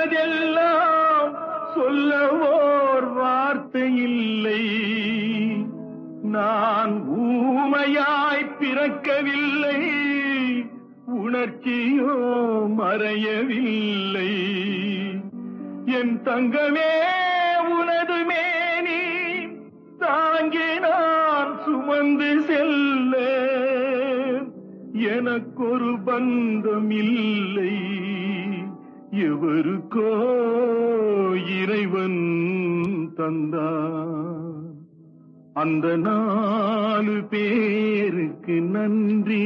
சொல்வதெல்லாம் சொல்லவோர் வார்த்தை இல்லை. நான் ஊமையாய் பிறக்கவில்லை, உணர்ச்சியோ மறையவில்லை. என் தங்கமே உனது மேனி தாங்கி நான் சுமந்து செல்ல எனக்கொரு பந்தம் இல்லை. எவருக்கோ இறைவன் தந்தான். அந்த 4 பேருக்கு நன்றி.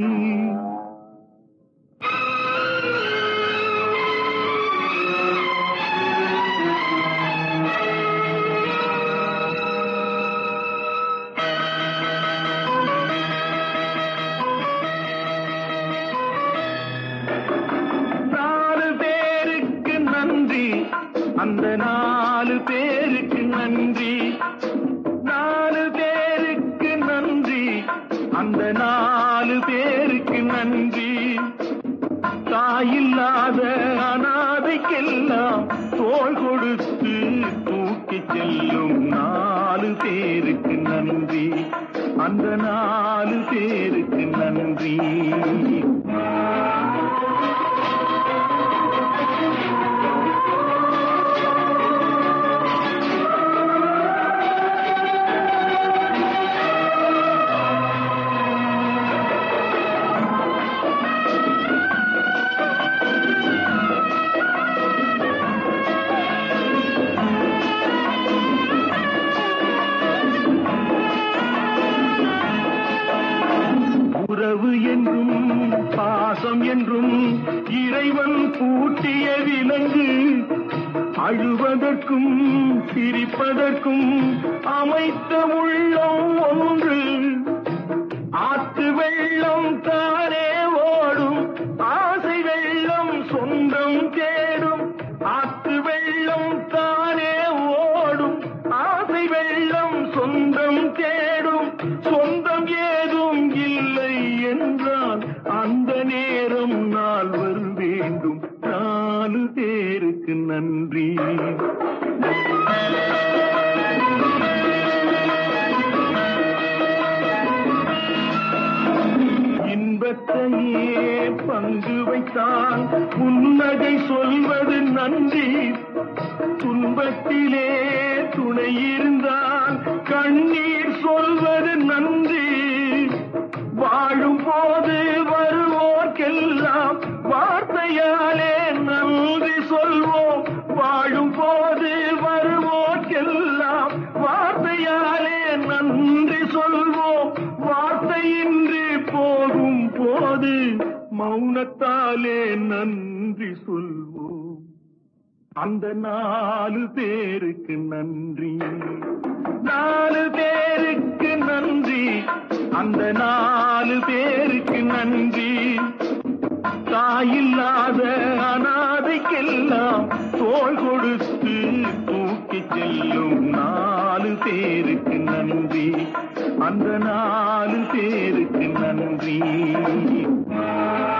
அந்த 4 பேருக்கு நன்றி. 4 பேருக்கு நன்றி. அந்த 4 பேருக்கு நன்றி. தாயில்லாத அனாதைக்கெல்லாம் தோள் கொடுத்து தூக்கிச் செல்லும் 4 பேருக்கு நன்றி. அந்த 4 பேருக்கு நன்றி. உறவு என்றும் பாசம் என்றும் இறைவன் பூட்டிய விலங்கு. அழுவதற்கும் சிரிப்பதற்கும் அமைத்த உள்ளம் ஒன்று. ஆத்து வெள்ளம் தானே ஓடும், ஆசை வெள்ளம் சொந்தம் தேடும். ஆத்து வெள்ளம் தானே ஓடும், ஆசை வெள்ளம் சொந்தம் தேடும். சொந்தம் ஏதும் இல்லை என்றால் அந்த நேரம் 4 வேண்டும். 4 பேருக்கு நன்றி. இன்பத்தையே பங்கு வைத்தால் புன்னகை சொல்வது நன்றி. துன்பத்திலே துணை இருந்தால் கண்ணீர் சொல்வது நன்றி. வாழும் போது வருவோர்க்கெல்லாம் வார்த்தையாலே நன்றி சொல்வோம். வாழும் போது வருவோர்க்கெல்லாம் வார்த்தையாலே நன்றி சொல்வோம். வார்த்தையின்றி போகும் போது மௌனத்தாலே நன்றி சொல்வோம். அந்த 4 பேருக்கு நன்றி. 4 பேருக்கு நன்றி. அந்த 4 பேருக்கு நன்றி. தாயில்லாத அனாதைக்கெல்லாம் தோள் கொடுத்து தூக்கிச் செல்லும் 4 பேருக்கு நன்றி. அந்த 4 பேருக்கு நன்றி.